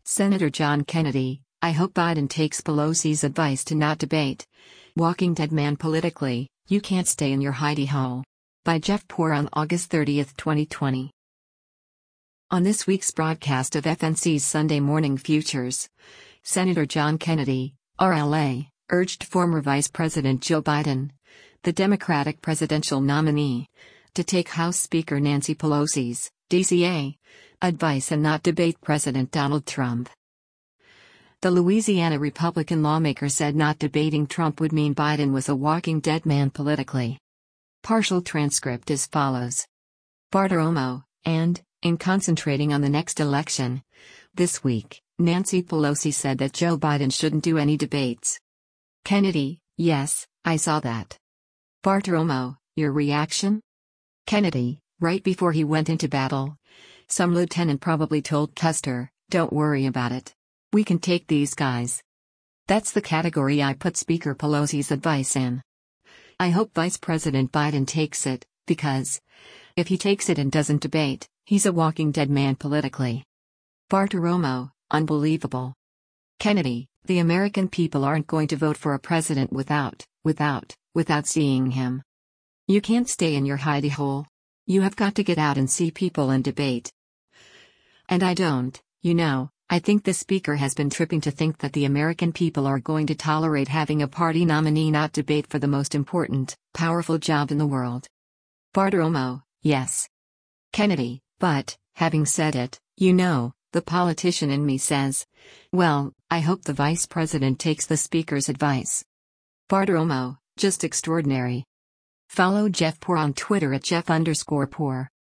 Senator John Kennedy, I hope Biden takes Pelosi's advice to not debate. Walking Dead Man politically, you can't stay in your hidey hole. By Jeff Poor on August 30, 2020. On this week's broadcast of FNC's Sunday Morning Futures, Senator John Kennedy, RLA, urged former Vice President Joe Biden, the Democratic presidential nominee, to take House Speaker Nancy Pelosi's, DCA, advice and not debate President Donald Trump. The Louisiana Republican lawmaker said not debating Trump would mean Biden was a walking dead man politically. Partial transcript as follows. Bartiromo, and, in concentrating on the next election, this week, Nancy Pelosi said that Joe Biden shouldn't do any debates. Kennedy, yes, I saw that. Bartiromo, your reaction? Kennedy, right before he went into battle, some lieutenant probably told Custer, don't worry about it. We can take these guys. That's the category I put Speaker Pelosi's advice in. I hope Vice President Biden takes it, because if he takes it and doesn't debate, he's a walking dead man politically. Bartiromo, unbelievable. Kennedy, the American people aren't going to vote for a president without seeing him. You can't stay in your hidey hole. You have got to get out and see people and debate. And I don't, I think the speaker has been tripping to think that the American people are going to tolerate having a party nominee not debate for the most important, powerful job in the world. Bartiromo, yes. Kennedy, but, having said it, the politician in me says, well, I hope the vice president takes the speaker's advice. Bartiromo, just extraordinary. Follow Jeff Poor on Twitter at Jeff_Poor.